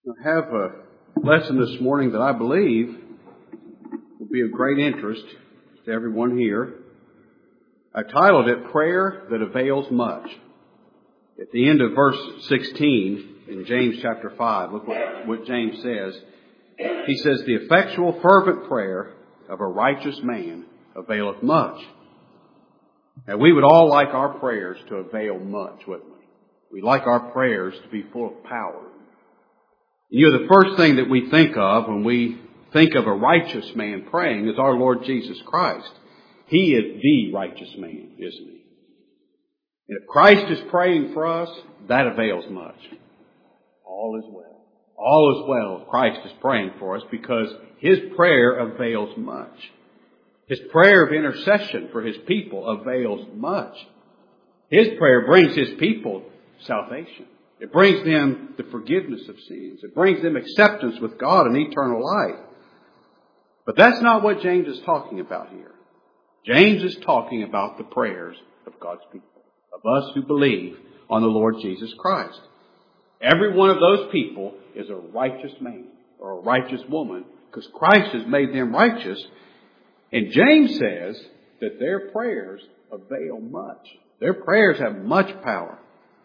I have a lesson this morning that I believe will be of great interest to everyone here. I titled it, Prayer That Avails Much. At the end of verse 16 in James chapter 5, look what James says. He says, the effectual fervent prayer of a righteous man availeth much. Now we would all like our prayers to avail much, wouldn't we? We'd like our prayers to be full of power. You know, the first thing that we think of when we think of a righteous man praying is our Lord Jesus Christ. He is the righteous man, isn't he? And if Christ is praying for us, that avails much. All is well. All is well if Christ is praying for us because His prayer avails much. His prayer of intercession for His people avails much. His prayer brings His people salvation. It brings them the forgiveness of sins. It brings them acceptance with God and eternal life. But that's not what James is talking about here. James is talking about the prayers of God's people, of us who believe on the Lord Jesus Christ. Every one of those people is a righteous man or a righteous woman because Christ has made them righteous. And James says that their prayers avail much. Their prayers have much power.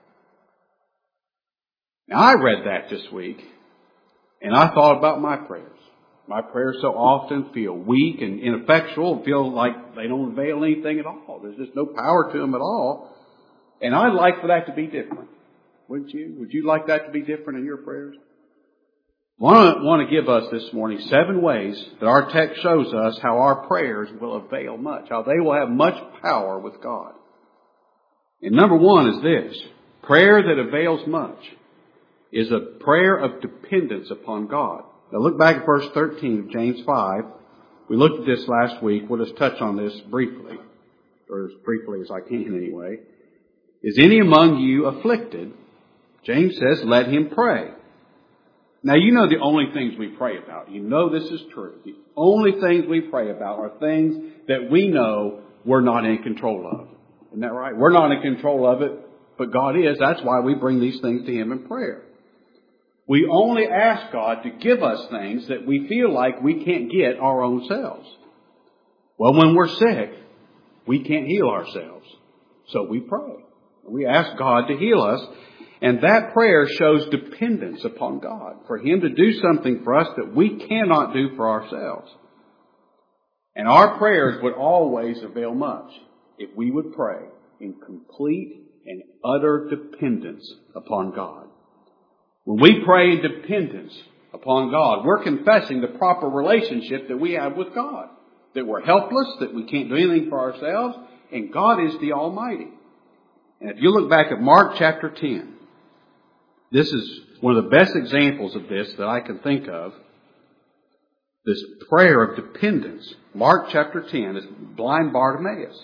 Now, I read that this week, and I thought about my prayers. My prayers so often feel weak and ineffectual and feel like they don't avail anything at all. There's just no power to them at all. And I'd like for that to be different. Wouldn't you? Would you like that to be different in your prayers? I want to give us this morning 7 ways that our text shows us how our prayers will avail much, how they will have much power with God. And number 1 is this: prayer that avails much is a prayer of dependence upon God. Now look back at verse 13 of James 5. We looked at this last week. We'll just touch on this briefly, or as briefly as I can anyway. Is any among you afflicted? James says, let him pray. Now you know the only things we pray about. You know this is true. The only things we pray about are things that we know we're not in control of. Isn't that right? We're not in control of it, but God is. That's why we bring these things to Him in prayer. We only ask God to give us things that we feel like we can't get our own selves. Well, when we're sick, we can't heal ourselves. So we pray. We ask God to heal us. And that prayer shows dependence upon God for Him to do something for us that we cannot do for ourselves. And our prayers would always avail much if we would pray in complete and utter dependence upon God. When we pray in dependence upon God, we're confessing the proper relationship that we have with God. That we're helpless, that we can't do anything for ourselves, and God is the Almighty. And if you look back at Mark chapter 10, this is one of the best examples of this that I can think of. This prayer of dependence. Mark chapter 10 is blind Bartimaeus.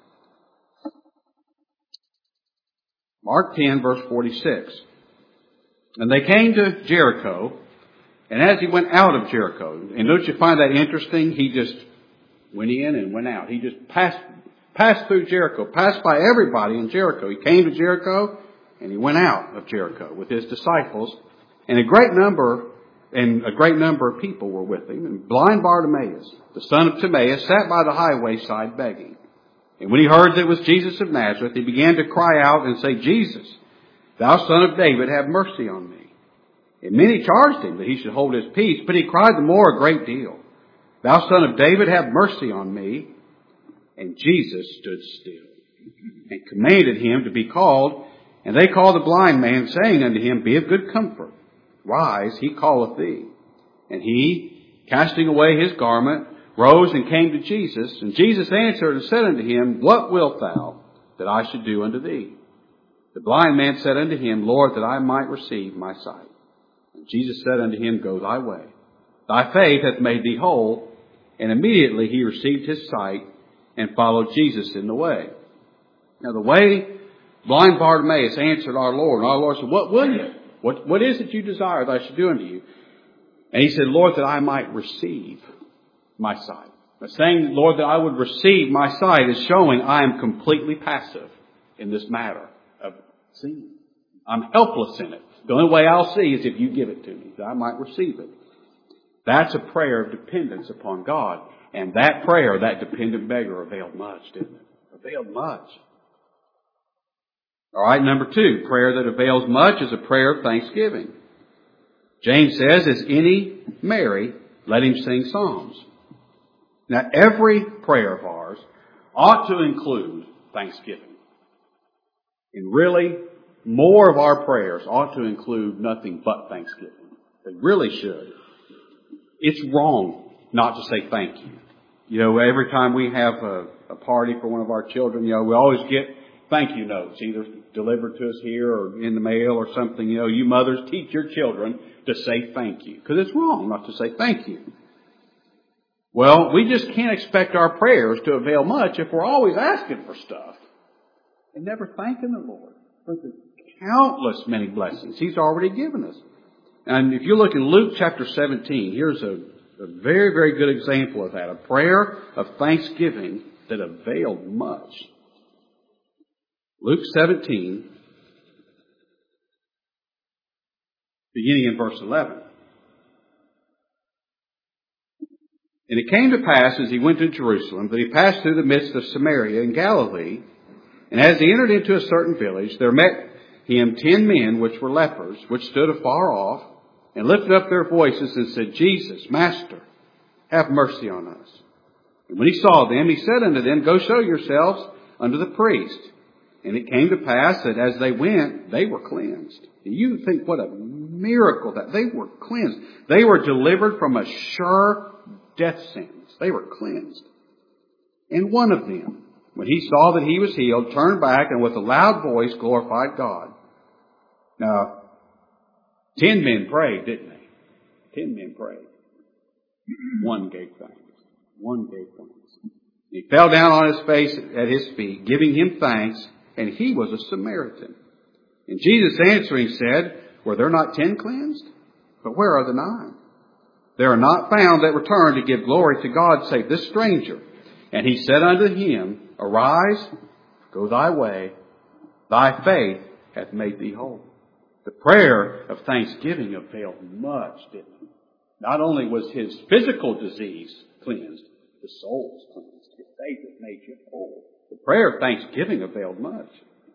Mark 10 verse 46. And they came to Jericho, and as he went out of Jericho, and don't you find that interesting? He just went in and went out. He just passed through Jericho, passed by everybody in Jericho. He came to Jericho, and he went out of Jericho with his disciples, and a great number of people were with him. And blind Bartimaeus, the son of Timaeus, sat by the highway side begging. And when he heard that it was Jesus of Nazareth, he began to cry out and say, Jesus, Thou son of David, have mercy on me. And many charged him that he should hold his peace, but he cried the more a great deal. Thou son of David, have mercy on me. And Jesus stood still and commanded him to be called. And they called the blind man, saying unto him, Be of good comfort. Rise, he calleth thee. And he, casting away his garment, rose and came to Jesus. And Jesus answered and said unto him, What wilt thou that I should do unto thee? The blind man said unto him, Lord, that I might receive my sight. And Jesus said unto him, Go thy way. Thy faith hath made thee whole. And immediately he received his sight and followed Jesus in the way. Now the way blind Bartimaeus answered our Lord, and our Lord said, What will you? What is it you desire that I should do unto you? And he said, Lord, that I might receive my sight. Now saying, Lord, that I would receive my sight is showing I am completely passive in this matter of seeing. I'm helpless in it. The only way I'll see is if you give it to me, that I might receive it. That's a prayer of dependence upon God. And that prayer, that dependent beggar, availed much, didn't it? Availed much. All right, number 2, prayer that avails much is a prayer of thanksgiving. James says, "Is any merry? Let him sing psalms." Now, every prayer of ours ought to include thanksgiving. And really, more of our prayers ought to include nothing but thanksgiving. They really should. It's wrong not to say thank you. You know, every time we have a party for one of our children, you know, we always get thank you notes, either delivered to us here or in the mail or something. You know, you mothers teach your children to say thank you, because it's wrong not to say thank you. Well, we just can't expect our prayers to avail much if we're always asking for stuff and never thanking the Lord for the countless many blessings He's already given us. And if you look in Luke chapter 17, here's a very, very good example of that. A prayer of thanksgiving that availed much. Luke 17, beginning in verse 11. "And it came to pass, as he went to Jerusalem, that he passed through the midst of Samaria and Galilee. And as he entered into a certain village, there met him 10 men which were lepers, which stood afar off, and lifted up their voices and said, Jesus, Master, have mercy on us. And when he saw them, he said unto them, Go show yourselves unto the priest. And it came to pass that as they went, they were cleansed." You think what a miracle that they were cleansed. They were delivered from a sure death sentence. They were cleansed. "And one of them, when he saw that he was healed, turned back and with a loud voice glorified God." Now, 10 men prayed, didn't they? 10 men prayed. One gave thanks. One gave thanks. He fell down on his face at his feet, giving him thanks, and he was a Samaritan. And Jesus answering said, Were there not 10 cleansed? But where are the 9? There are not found that return to give glory to God save this stranger. And he said unto him, Arise, go thy way, thy faith hath made thee whole. The prayer of thanksgiving availed much, didn't it? Not only was his physical disease cleansed, the soul was cleansed. His faith hath made you whole. The prayer of thanksgiving availed much.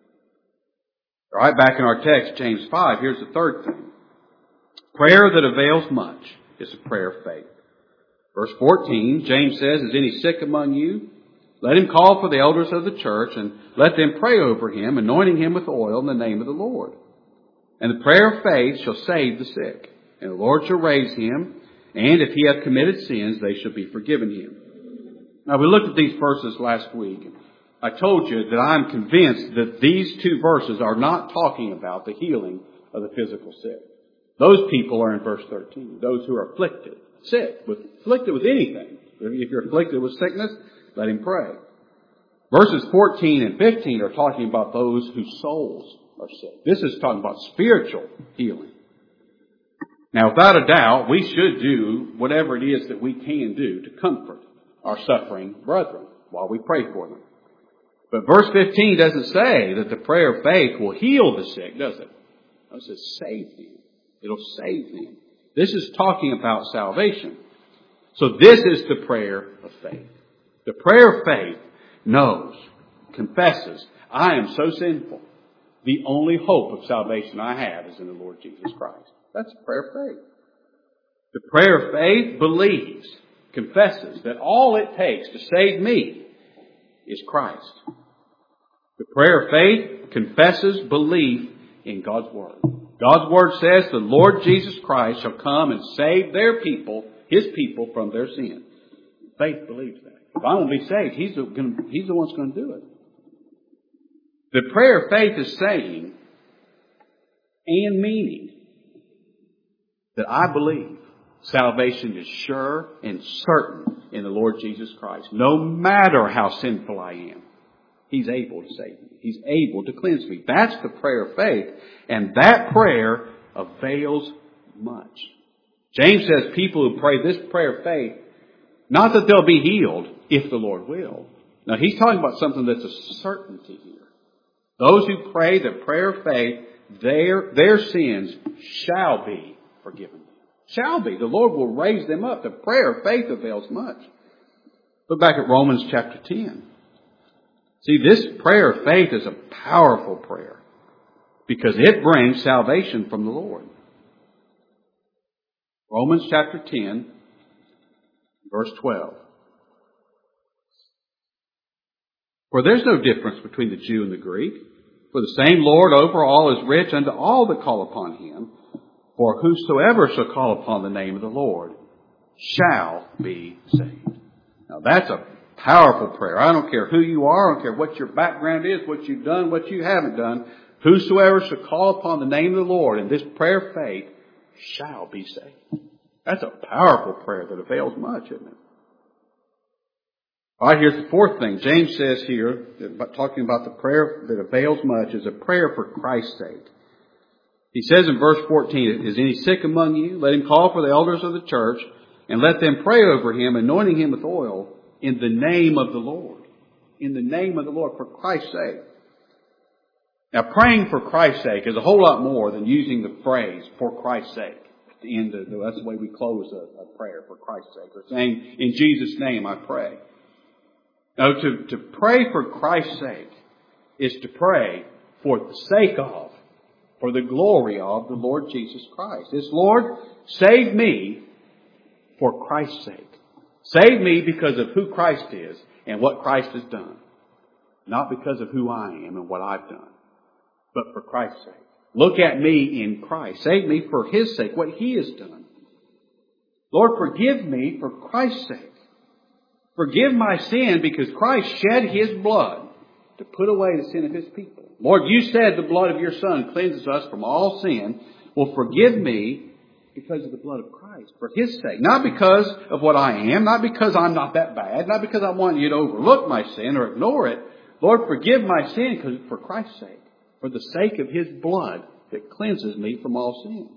All right, back in our text, James 5, here's the third thing. Prayer that avails much is a prayer of faith. Verse 14, James says, Is any sick among you? Let him call for the elders of the church, and let them pray over him, anointing him with oil in the name of the Lord. And the prayer of faith shall save the sick, and the Lord shall raise him, and if he hath committed sins, they shall be forgiven him. Now, we looked at these verses last week. I told you that I'm convinced that these 2 verses are not talking about the healing of the physical sick. Those people are in verse 13. Those who are afflicted, sick, afflicted with anything. If you're afflicted with sickness, let him pray. Verses 14 and 15 are talking about those whose souls are sick. This is talking about spiritual healing. Now, without a doubt, we should do whatever it is that we can do to comfort our suffering brethren while we pray for them. But verse 15 doesn't say that the prayer of faith will heal the sick, does it? It says save them. It'll save them. This is talking about salvation. So this is the prayer of faith. The prayer of faith knows, confesses, I am so sinful. The only hope of salvation I have is in the Lord Jesus Christ. That's the prayer of faith. The prayer of faith believes, confesses that all it takes to save me is Christ. The prayer of faith confesses belief in God's Word. God's Word says the Lord Jesus Christ shall come and save their people, His people, from their sin. Faith believes that. If I want to be saved, He's the one that's going to do it. The prayer of faith is saying and meaning that I believe salvation is sure and certain in the Lord Jesus Christ. No matter how sinful I am, He's able to save me. He's able to cleanse me. That's the prayer of faith. And that prayer avails much. James says people who pray this prayer of faith, not that they'll be healed if the Lord will. Now, he's talking about something that's a certainty here. Those who pray the prayer of faith their sins shall be forgiven. Shall be. The Lord will raise them up. The prayer of faith avails much. Look back at Romans chapter 10. See, this prayer of faith is a powerful prayer because it brings salvation from the Lord. Romans chapter 10, verse 12. For there's no difference between the Jew and the Greek, for the same Lord over all is rich unto all that call upon Him. For whosoever shall call upon the name of the Lord shall be saved. Now that's a powerful prayer. I don't care who you are. I don't care what your background is, what you've done, what you haven't done. Whosoever shall call upon the name of the Lord in this prayer of faith shall be saved. That's a powerful prayer that avails much, isn't it? All right, here's the fourth thing. James says here, talking about the prayer that avails much, is a prayer for Christ's sake. He says in verse 14, is any sick among you? Let him call for the elders of the church, and let them pray over him, anointing him with oil in the name of the Lord. In the name of the Lord, for Christ's sake. Now, praying for Christ's sake is a whole lot more than using the phrase, for Christ's sake. At the end of that's the way we close a prayer, for Christ's sake. Or saying, in Jesus' name I pray. Now, to pray for Christ's sake is to pray for the sake of, for the glory of the Lord Jesus Christ. It's, Lord, save me for Christ's sake. Save me because of who Christ is and what Christ has done. Not because of who I am and what I've done, but for Christ's sake. Look at me in Christ. Save me for His sake, what He has done. Lord, forgive me for Christ's sake. Forgive my sin because Christ shed His blood to put away the sin of His people. Lord, you said the blood of your Son cleanses us from all sin. Well, forgive me because of the blood of Christ, for His sake. Not because of what I am, not because I'm not that bad, not because I want you to overlook my sin or ignore it. Lord, forgive my sin for Christ's sake, for the sake of His blood that cleanses me from all sin.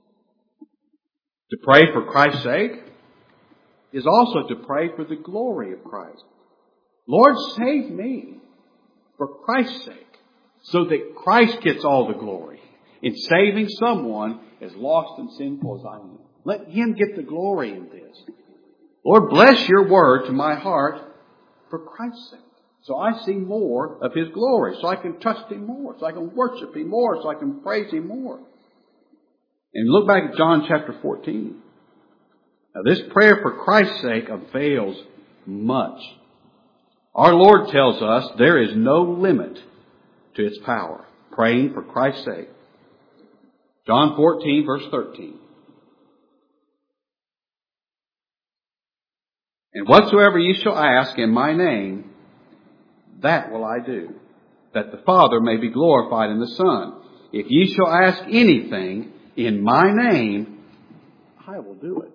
To pray for Christ's sake is also to pray for the glory of Christ. Lord, save me for Christ's sake, so that Christ gets all the glory in saving someone as lost and sinful as I am. Let Him get the glory in this. Lord, bless your word to my heart for Christ's sake, so I see more of His glory, so I can trust Him more, so I can worship Him more, so I can praise Him more. And look back at John chapter 14. Now, this prayer for Christ's sake avails much. Our Lord tells us there is no limit to its power. Praying for Christ's sake. John 14, verse 13. And whatsoever ye shall ask in my name, that will I do, that the Father may be glorified in the Son. If ye shall ask anything in my name, I will do it.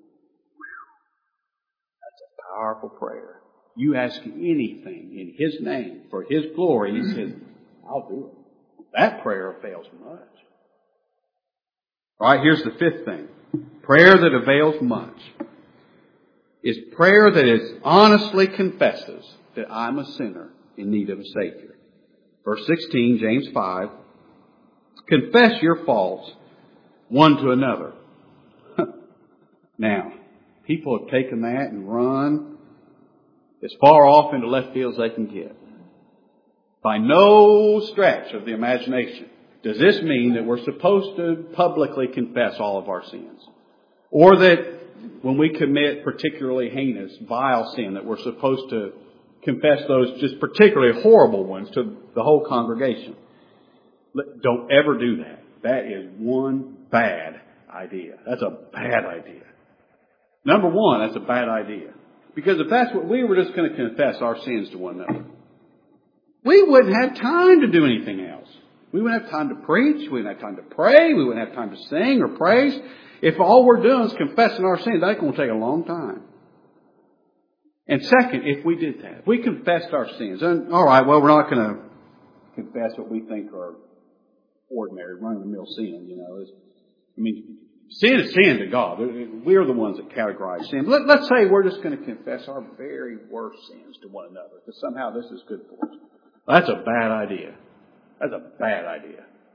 That's a powerful prayer. You ask anything in His name for His glory, He says, I'll do it. That prayer avails much. All right, here's the fifth thing. Prayer that avails much is prayer that is honestly confesses that I'm a sinner in need of a Savior. Verse 16, James 5, confess your faults one to another. Now, people have taken that and run as far off into left field as they can get. By no stretch of the imagination does this mean that we're supposed to publicly confess all of our sins. Or that when we commit particularly heinous, vile sin, that we're supposed to confess those just particularly horrible ones to the whole congregation. Don't ever do that. That is one bad idea. That's a bad idea. Number one, that's a bad idea. Because if that's what we were just going to confess our sins to one another, we wouldn't have time to do anything else. We wouldn't have time to preach. We wouldn't have time to pray. We wouldn't have time to sing or praise. If all we're doing is confessing our sins, that's going to take a long time. And second, if we did that, if we confessed our sins, and all right, well, we're not going to confess what we think are ordinary, run-of-the-mill sin, sin is sin to God. We're the ones that categorize sin. Let's say we're just going to confess our very worst sins to one another, because somehow this is good for us. That's a bad idea. That's a bad idea.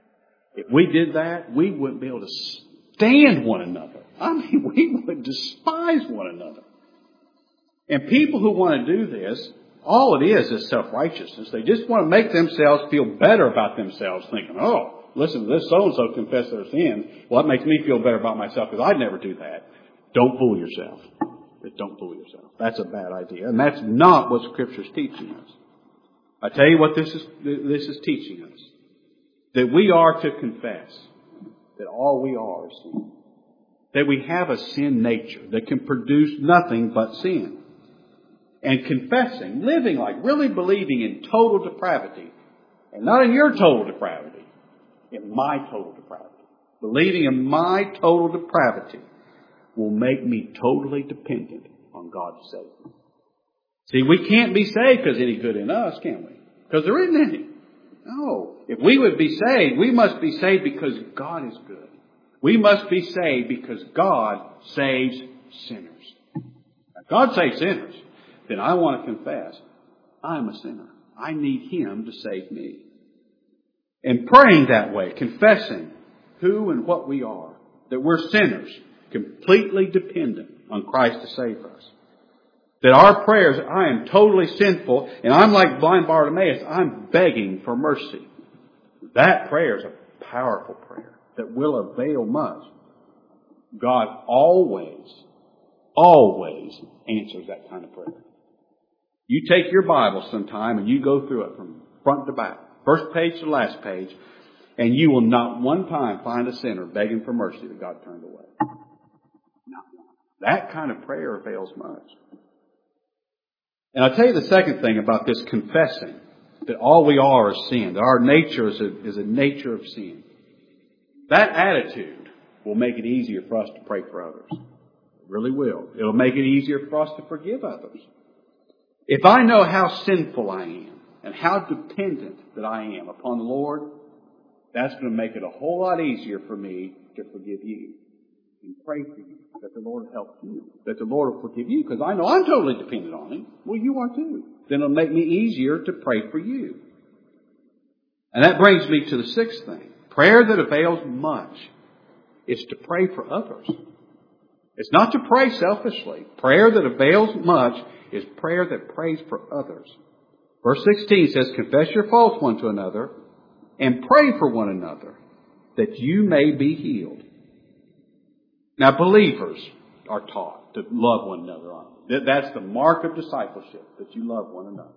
If we did that, we wouldn't be able to stand one another. I mean, we would despise one another. And people who want to do this, all it is self-righteousness. They just want to make themselves feel better about themselves, thinking, oh, listen to this so-and-so confess their sins. Well, that makes me feel better about myself because I'd never do that. Don't fool yourself. Don't fool yourself. That's a bad idea. And that's not what Scripture's teaching us. I tell you what this is teaching us. That we are to confess that all we are is sin. That we have a sin nature that can produce nothing but sin. And confessing, living like, really believing in total depravity. And not in your total depravity. In my total depravity. Believing in my total depravity will make me totally dependent on God to save me. See, we can't be saved because any good in us, can we? Because there isn't any. No. If we would be saved, we must be saved because God is good. We must be saved because God saves sinners. Now, God saves sinners. Then I want to confess, I'm a sinner. I need Him to save me. And praying that way, confessing who and what we are, that we're sinners, completely dependent on Christ to save us. That our prayers, I am totally sinful, and I'm like blind Bartimaeus, I'm begging for mercy. That prayer is a powerful prayer that will avail much. God always answers that kind of prayer. You take your Bible sometime and you go through it from front to back, first page to last page, and you will not one time find a sinner begging for mercy that God turned away. Not one. That kind of prayer avails much. And I'll tell you the second thing about this confessing, that all we are is sin, that our nature is a nature of sin. That attitude will make it easier for us to pray for others. It really will. It'll make it easier for us to forgive others. If I know how sinful I am and how dependent that I am upon the Lord, that's going to make it a whole lot easier for me to forgive you and pray for you, that the Lord will help you, that the Lord will forgive you, because I know I'm totally dependent on Him. Well, you are too. Then it'll make me easier to pray for you. And that brings me to the sixth thing. Prayer that avails much is to pray for others. It's not to pray selfishly. Prayer that avails much is prayer that prays for others. Verse 16 says, confess your faults one to another and pray for one another that you may be healed. Now, believers are taught to love one another. That's the mark of discipleship, that you love one another.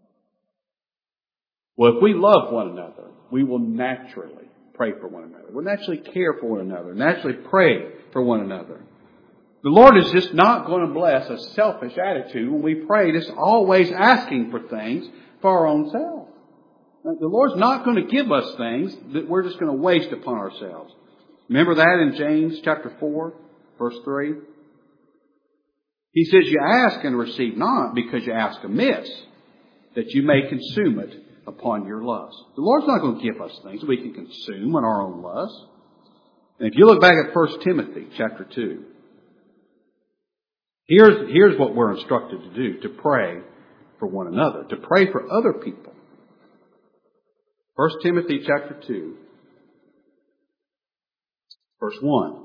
Well, if we love one another, we will naturally pray for one another. We'll naturally care for one another, naturally pray for one another. The Lord is just not going to bless a selfish attitude when we pray, just always asking for things for our own self. The Lord's not going to give us things that we're just going to waste upon ourselves. Remember that in James chapter 4, verse 3? He says, you ask and receive not because you ask amiss, that you may consume it upon your lust. The Lord's not going to give us things we can consume on our own lust. And if you look back at 1 Timothy chapter 2, here's what we're instructed to do, to pray for one another, to pray for other people. 1 Timothy chapter 2, verse 1.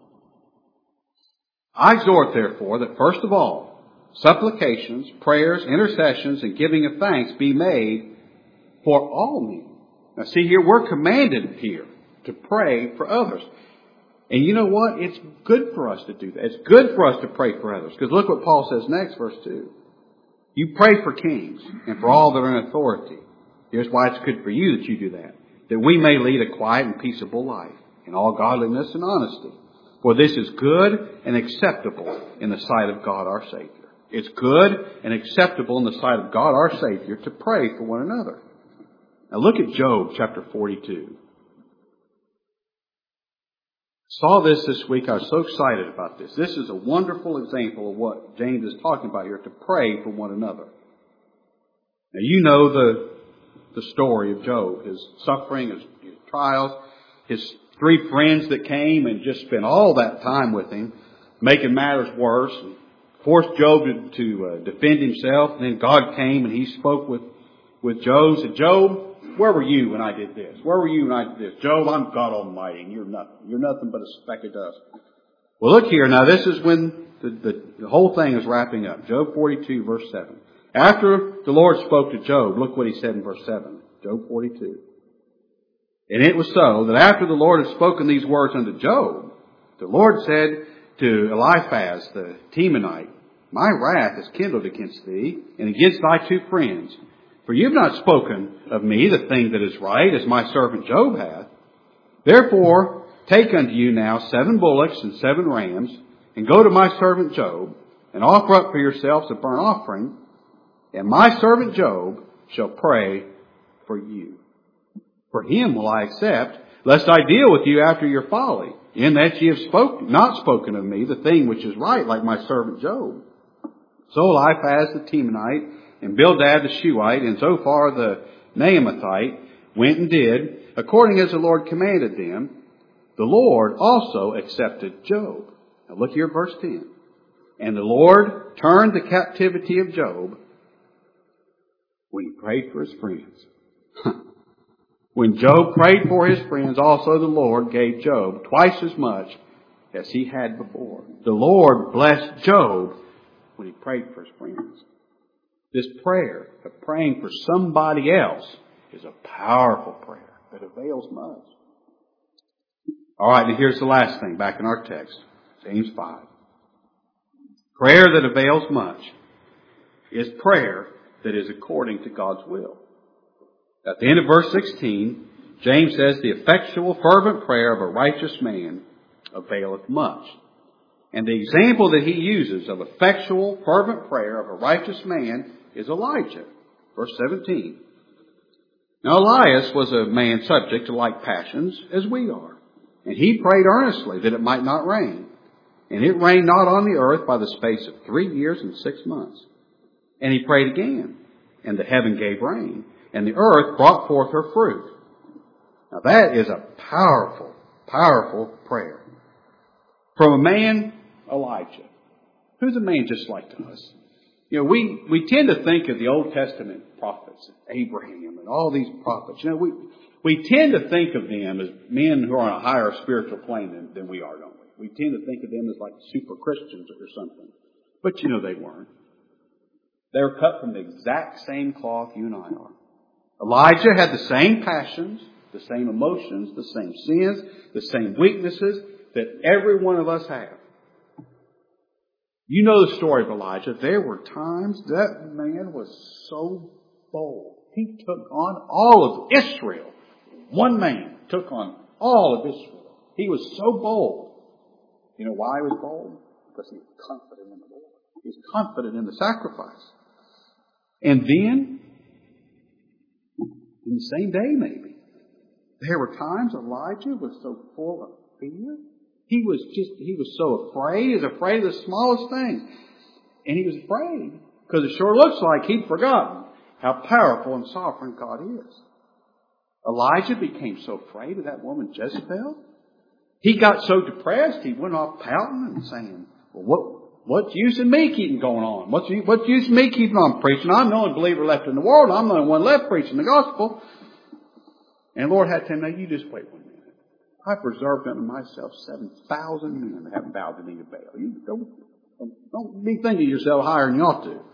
I exhort, therefore, that first of all, supplications, prayers, intercessions, and giving of thanks be made for all men. Now see here, we're commanded here to pray for others. And you know what? It's good for us to do that. It's good for us to pray for others. Because look what Paul says next, verse 2. You pray for kings and for all that are in authority. Here's why it's good for you that you do that. That we may lead a quiet and peaceable life in all godliness and honesty. For this is good and acceptable in the sight of God our Savior. It's good and acceptable in the sight of God our Savior to pray for one another. Now look at Job chapter 42. Saw this week. I was so excited about this. This is a wonderful example of what James is talking about here, to pray for one another. Now you know the story of Job, his suffering, his trials, his 3 friends that came and just spent all that time with him, making matters worse, and forced Job to defend himself. And then God came and He spoke with Job. Said, Job, where were you when I did this? Where were you when I did this? Job, I'm God Almighty, and you're nothing. You're nothing but a speck of dust. Well, look here. Now, this is when the whole thing is wrapping up. Job 42, verse 7. After the Lord spoke to Job, look what he said in verse 7. Job 42. And it was so that after the Lord had spoken these words unto Job, the Lord said to Eliphaz the Temanite, My wrath is kindled against thee and against thy two friends. For you have not spoken of me the thing that is right, as my servant Job hath. Therefore, take unto you now 7 bullocks and 7 rams, and go to my servant Job, and offer up for yourselves a burnt offering, and my servant Job shall pray for you. For him will I accept, lest I deal with you after your folly, in that ye have not spoken of me the thing which is right, like my servant Job. So Eliphaz the Temanite, and Bildad the Shuhite, and Zophar the Naamathite went and did, according as the Lord commanded them. The Lord also accepted Job. Now look here at verse 10. And the Lord turned the captivity of Job when he prayed for his friends. When Job prayed for his friends, also the Lord gave Job twice as much as he had before. The Lord blessed Job when he prayed for his friends. This prayer of praying for somebody else is a powerful prayer that avails much. All right, and here's the last thing back in our text, James 5. Prayer that avails much is prayer that is according to God's will. At the end of verse 16, James says, The effectual fervent prayer of a righteous man availeth much. And the example that he uses of effectual fervent prayer of a righteous man is Elijah. Verse 17. Now Elias was a man subject to like passions as we are. And he prayed earnestly that it might not rain. And it rained not on the earth by the space of 3 years and 6 months. And he prayed again, and the heaven gave rain, and the earth brought forth her fruit. Now that is a powerful, powerful prayer. From a man, Elijah, who's a man just like us. You know, we tend to think of the Old Testament prophets, Abraham and all these prophets. You know, we tend to think of them as men who are on a higher spiritual plane than we are, don't we? We tend to think of them as like super Christians or something. But you know they weren't. They were cut from the exact same cloth you and I are. Elijah had the same passions, the same emotions, the same sins, the same weaknesses that every one of us have. You know the story of Elijah. There were times that man was so bold. He took on all of Israel. One man took on all of Israel. He was so bold. You know why he was bold? Because he was confident in the Lord. He was confident in the sacrifice. And then, in the same day maybe, there were times Elijah was so full of fear. He was so afraid. He was afraid of the smallest things. And he was afraid because it sure looks like he'd forgotten how powerful and sovereign God is. Elijah became so afraid of that woman Jezebel. He got so depressed, he went off pouting and saying, well, what's use in me keeping going on? What's use in me keeping on preaching? I'm the only believer left in the world. I'm the only one left preaching the gospel. And the Lord had to tell him, now you just wait 1 minute. I've reserved unto myself 7,000 men that haven't bowed the knee to Baal. You don't be thinking yourself higher than you ought to.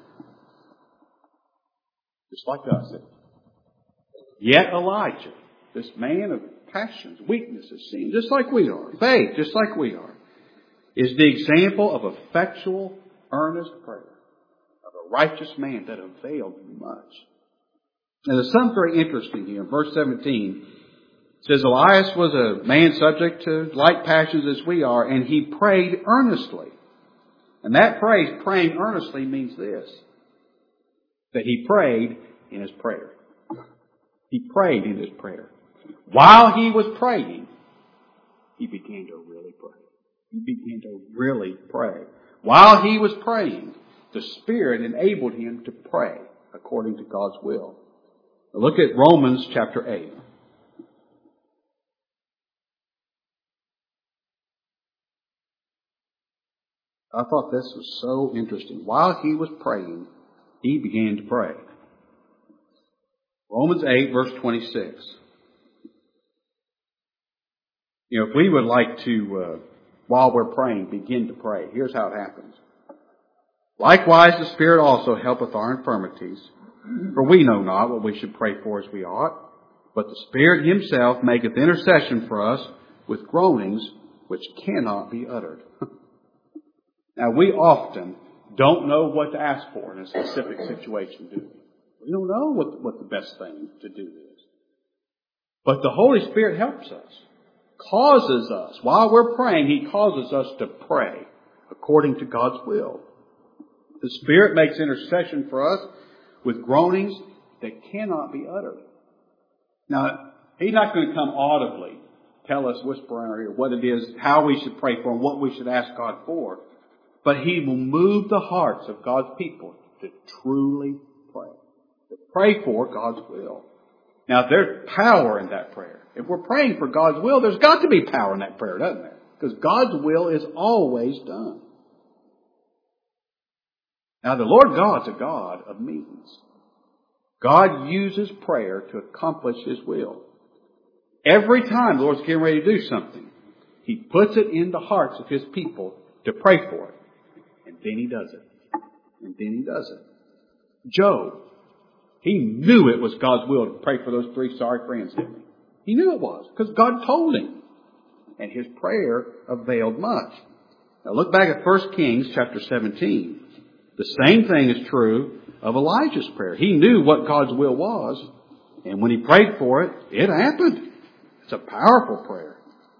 Just like us. Yet Elijah, this man of passions, weaknesses, sin, just like we are, faith, just like we are, is the example of effectual, earnest prayer of a righteous man that availed much. Now there's something very interesting here. In verse 17, it says, Elias was a man subject to like passions as we are, and he prayed earnestly. And that phrase, praying earnestly, means this, that he prayed in his prayer. He prayed in his prayer. While he was praying, he began to really pray. He began to really pray. While he was praying, the Spirit enabled him to pray according to God's will. Now look at Romans chapter 8. I thought this was so interesting. While he was praying, he began to pray. Romans 8, verse 26. If we would like to, while we're praying, begin to pray, here's how it happens. Likewise, the Spirit also helpeth our infirmities, for we know not what we should pray for as we ought, but the Spirit Himself maketh intercession for us with groanings which cannot be uttered. Now, we often don't know what to ask for in a specific situation, do we? We don't know what the best thing to do is. But the Holy Spirit helps us, causes us, while we're praying, He causes us to pray according to God's will. The Spirit makes intercession for us with groanings that cannot be uttered. Now, He's not going to come audibly tell us, whisper in our ear, what it is, how we should pray for, and what we should ask God for. But He will move the hearts of God's people to truly pray. To pray for God's will. Now, there's power in that prayer. If we're praying for God's will, there's got to be power in that prayer, doesn't there? Because God's will is always done. Now, the Lord God's a God of means. God uses prayer to accomplish His will. Every time the Lord's getting ready to do something, He puts it in the hearts of His people to pray for it. And then He does it. And then He does it. Job, he knew it was God's will to pray for those 3 sorry friends, didn't he? He knew it was, because God told him. And his prayer availed much. Now look back at 1 Kings chapter 17. The same thing is true of Elijah's prayer. He knew what God's will was, and when he prayed for it, it happened. It's a powerful prayer.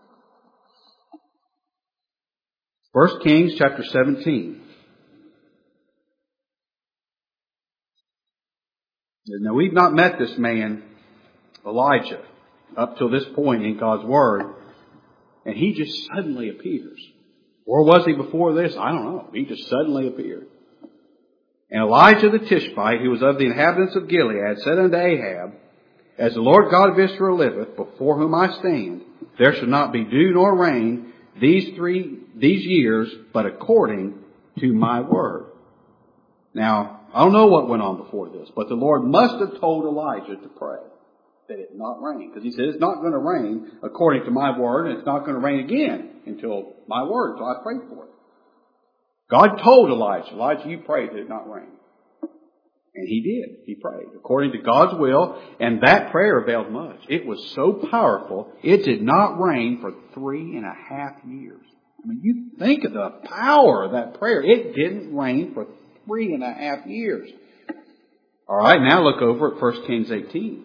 1 Kings chapter 17. Now we've not met this man, Elijah, up till this point in God's Word, and he just suddenly appears. Or was he before this? I don't know. He just suddenly appeared. And Elijah the Tishbite, who was of the inhabitants of Gilead, said unto Ahab, As the Lord God of Israel liveth, before whom I stand, there shall not be dew nor rain these years, but according to my word. Now, I don't know what went on before this, but the Lord must have told Elijah to pray that it not rain. Because He said, it's not going to rain according to my word, and it's not going to rain again until my word, until I pray for it. God told Elijah, you pray that it not rain. And he did. He prayed according to God's will, and that prayer availed much. It was so powerful, it did not rain for 3.5 years. I mean, you think of the power of that prayer. It didn't rain for 3.5 years. All right, now look over at 1 Kings 18.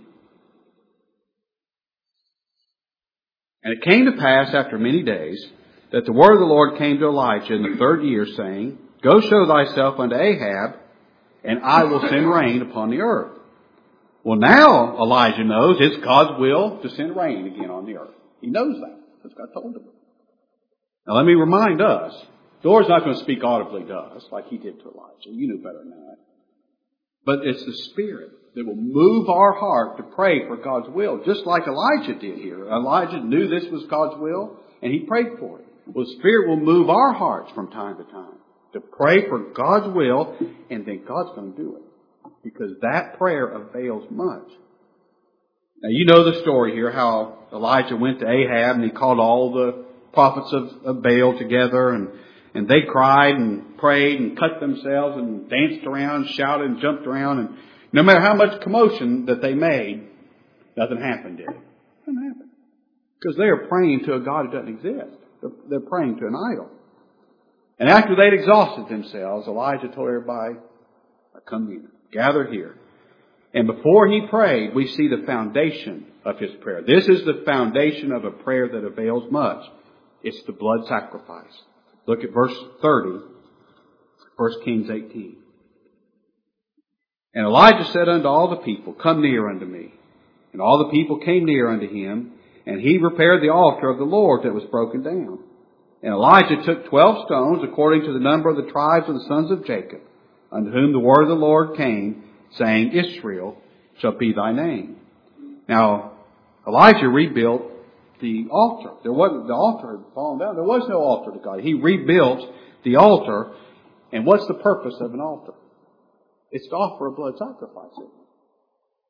And it came to pass after many days that the word of the Lord came to Elijah in the 3rd year, saying, Go show thyself unto Ahab, and I will send rain upon the earth. Well, now Elijah knows it's God's will to send rain again on the earth. He knows that, because God told him. Now let me remind us, the Lord's not going to speak audibly to us like He did to Elijah. You knew better than that. But it's the Spirit that will move our heart to pray for God's will, just like Elijah did here. Elijah knew this was God's will, and he prayed for it. Well, the Spirit will move our hearts from time to time to pray for God's will, and then God's going to do it. Because that prayer avails much. Now, you know the story here, how Elijah went to Ahab and he called all the prophets of Baal together, and they cried and prayed and cut themselves and danced around and shouted and jumped around. And no matter how much commotion that they made, nothing happened, did it? Nothing happened. Because they are praying to a God who doesn't exist. They're praying to an idol. And after they'd exhausted themselves, Elijah told everybody, come near, gather here. And before he prayed, we see the foundation of his prayer. This is the foundation of a prayer that avails much. It's the blood sacrifice. Look at verse 30, 1 Kings 18. And Elijah said unto all the people, Come near unto me. And all the people came near unto him, and he repaired the altar of the Lord that was broken down. And Elijah took 12 stones, according to the number of the tribes of the sons of Jacob, unto whom the word of the Lord came, saying, Israel shall be thy name. Now, Elijah rebuilt the altar. The altar had fallen down. There was no altar to God. He rebuilt the altar. And what's the purpose of an altar? It's to offer a blood sacrifice.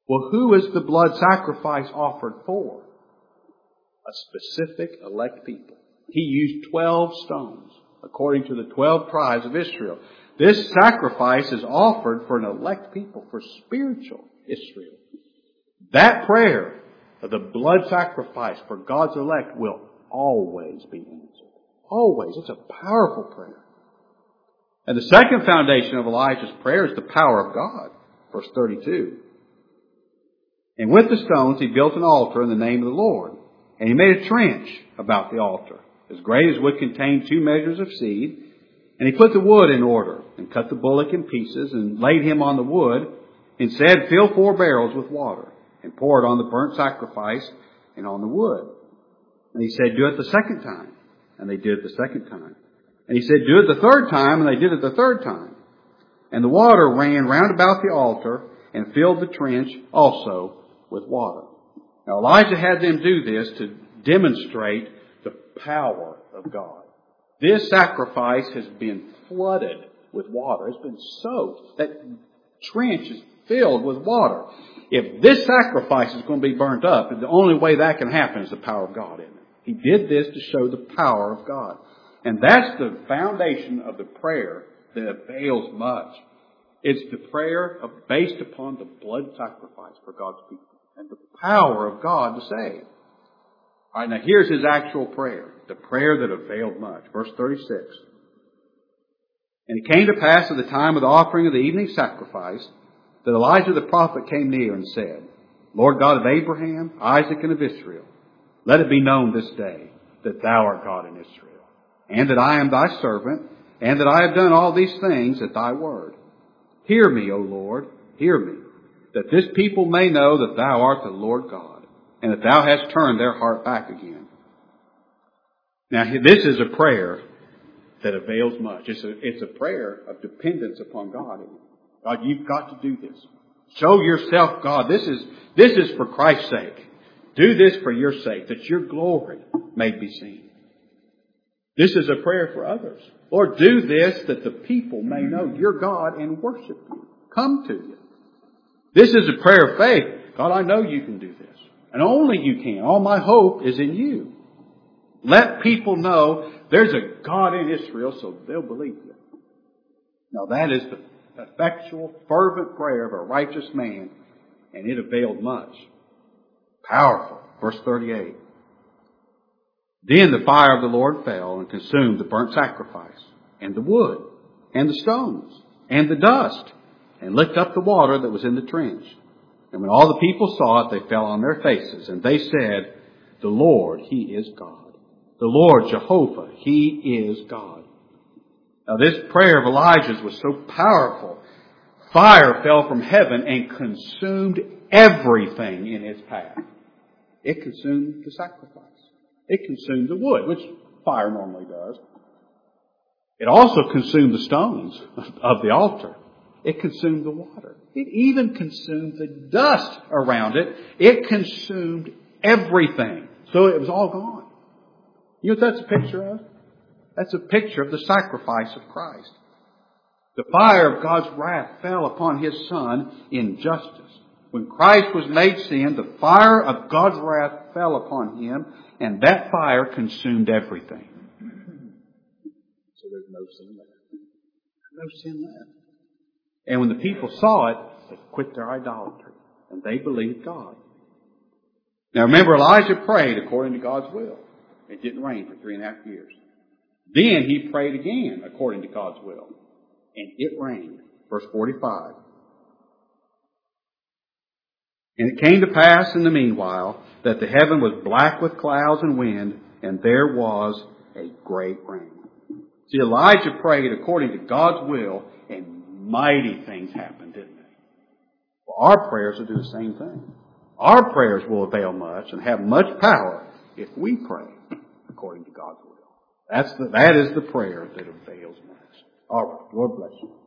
Well, who is the blood sacrifice offered for? A specific elect people. He used 12 stones, according to the 12 tribes of Israel. This sacrifice is offered for an elect people, for spiritual Israel. That prayer of the blood sacrifice for God's elect will always be answered. Always. It's a powerful prayer. And the second foundation of Elijah's prayer is the power of God. Verse 32. And with the stones he built an altar in the name of the Lord. And he made a trench about the altar, as great as would contain 2 measures of seed. And he put the wood in order, and cut the bullock in pieces, and laid him on the wood, and said, Fill 4 barrels with water, and pour it on the burnt sacrifice and on the wood. And he said, Do it the second time. And they did it the second time. And he said, Do it the third time, and they did it the third time. And the water ran round about the altar, and filled the trench also with water. Now Elijah had them do this to demonstrate the power of God. This sacrifice has been flooded with water. It's been soaked. That trench is filled with water. If this sacrifice is going to be burnt up, the only way that can happen is the power of God in it. He did this to show the power of God. And that's the foundation of the prayer that avails much. It's the prayer based upon the blood sacrifice for God's people and the power of God to save. All right, now here's his actual prayer, the prayer that availed much. Verse 36. And it came to pass at the time of the offering of the evening sacrifice that Elijah the prophet came near and said, Lord God of Abraham, Isaac, and of Israel, let it be known this day that thou art God in Israel, and that I am thy servant, and that I have done all these things at thy word. Hear me, O Lord, hear me, that this people may know that thou art the Lord God, and that thou hast turned their heart back again. Now, this is a prayer that avails much. It's a prayer of dependence upon God. God, you've got to do this. Show yourself, God. This is for Christ's sake. Do this for your sake, that your glory may be seen. This is a prayer for others. Lord, do this that the people may know you're God and worship you. Come to you. This is a prayer of faith. God, I know you can do this. And only you can. All my hope is in you. Let people know there's a God in Israel, so they'll believe you. Now that is the effectual, fervent prayer of a righteous man, and it availed much. Powerful. Verse 38. Then the fire of the Lord fell and consumed the burnt sacrifice, and the wood, and the stones, and the dust, and licked up the water that was in the trench. And when all the people saw it, they fell on their faces, and they said, The Lord, He is God. The Lord, Jehovah, He is God. Now this prayer of Elijah's was so powerful. Fire fell from heaven and consumed everything in its path. It consumed the sacrifice. It consumed the wood, which fire normally does. It also consumed the stones of the altar. It consumed the water. It even consumed the dust around it. It consumed everything. So it was all gone. You know what that's a picture of? That's a picture of the sacrifice of Christ. The fire of God's wrath fell upon His Son in justice. When Christ was made sin, the fire of God's wrath fell upon Him, and that fire consumed everything. So there's no sin left. No sin left. And when the people saw it, they quit their idolatry, and they believed God. Now remember, Elijah prayed according to God's will. It didn't rain for 3.5 years. Then he prayed again according to God's will, and it rained. Verse 45. And it came to pass in the meanwhile that the heaven was black with clouds and wind, and there was a great rain. See, Elijah prayed according to God's will, and mighty things happened, didn't they? Well, our prayers will do the same thing. Our prayers will avail much and have much power if we pray according to God's will. That is the prayer that avails much. All right. Lord bless you.